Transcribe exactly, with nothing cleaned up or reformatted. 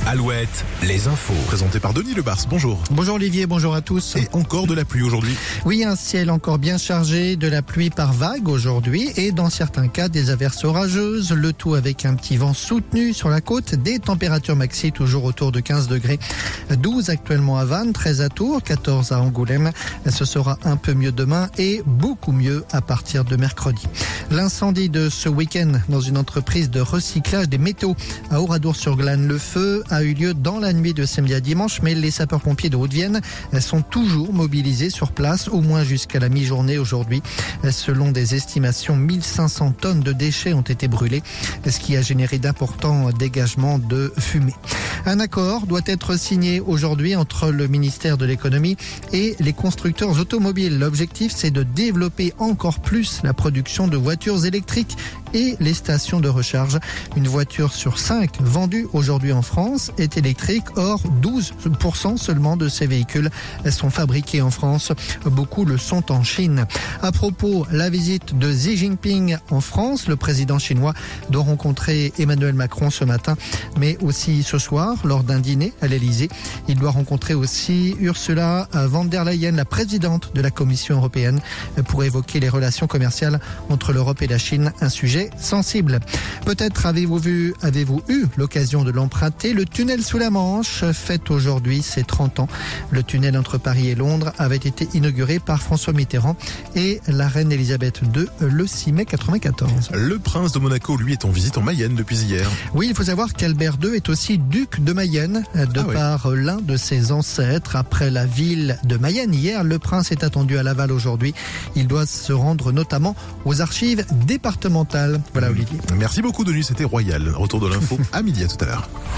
Alouette, les infos. Présenté par Denis Lebars, bonjour. Bonjour Olivier, bonjour à tous. Et encore de la pluie aujourd'hui. Oui, un ciel encore bien chargé, de la pluie par vague aujourd'hui et dans certains cas des averses orageuses. Le tout avec un petit vent soutenu sur la côte, des températures maxi toujours autour de quinze degrés. douze actuellement à Vannes, treize à Tours, quatorze à Angoulême. Ce sera un peu mieux demain et beaucoup mieux à partir de mercredi. L'incendie de ce week-end dans une entreprise de recyclage des métaux à Oradour-sur-Glane. Le feu a eu lieu dans la nuit de samedi à dimanche, mais les sapeurs-pompiers de Haute-Vienne sont toujours mobilisés sur place, au moins jusqu'à la mi-journée aujourd'hui. Selon des estimations, mille cinq cents tonnes de déchets ont été brûlés, ce qui a généré d'importants dégagements de fumée. Un accord doit être signé aujourd'hui entre le ministère de l'économie et les constructeurs automobiles. L'objectif, c'est de développer encore plus la production de voitures électriques et les stations de recharge. Une voiture sur cinq vendue aujourd'hui en France est électrique. Or, douze pour cent seulement de ces véhicules sont fabriqués en France. Beaucoup le sont en Chine. À propos, la visite de Xi Jinping en France, le président chinois doit rencontrer Emmanuel Macron ce matin, mais aussi ce soir lors d'un dîner à l'Elysée. Il doit rencontrer aussi Ursula von der Leyen, la présidente de la Commission européenne, pour évoquer les relations commerciales entre l'Europe et la Chine, un sujet sensible. Peut-être avez-vous vu, avez-vous eu l'occasion de l'emprunter. Le tunnel sous la Manche fête aujourd'hui ses trente ans. Le tunnel entre Paris et Londres avait été inauguré par François Mitterrand et la reine Elisabeth deux le six mai quatre-vingt-quatorze. Le prince de Monaco, lui, est en visite en Mayenne depuis hier. Oui, il faut savoir qu'Albert deux est aussi duc de Mayenne, de ah par oui. l'un de ses ancêtres. Après la ville de Mayenne hier, le prince est attendu à Laval aujourd'hui. Il doit se rendre notamment aux archives départementales. Voilà Olivier. Merci beaucoup Denis, c'était royal. Retour de l'info à midi, à tout à l'heure.